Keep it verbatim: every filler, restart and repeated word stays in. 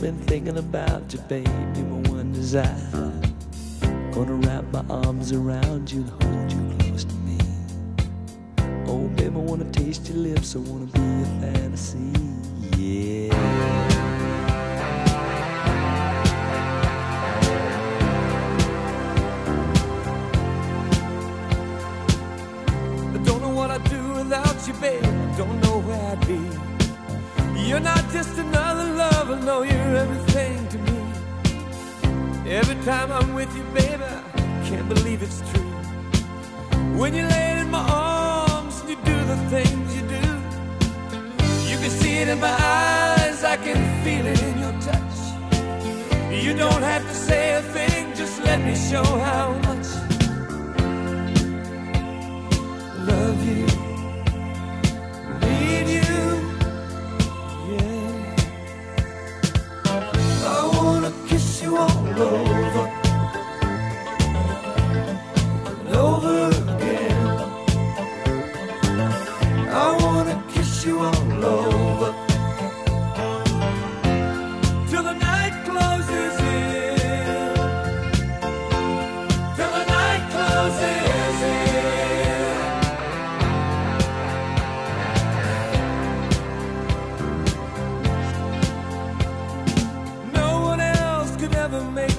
been thinking about you, baby, my one desire. Gonna wrap my arms around you and hold you close to me. Oh, baby, I wanna taste your lips, I wanna be a fantasy, yeah. I don't know what I'd do without you, babe. I don't know where I'd be. You're not just another lover, no, you're everything to me. Every time I'm with you, baby, I can't believe it's true. When you lay in my arms and you do the things you do, you can see it in my eyes, I can feel it in your touch. You don't have to say a thing, just let me show how much I love you, need you, yeah. I wanna kiss you all over and over again. I wanna kiss you all over till the night closes in, till the night closes in. No one else could ever make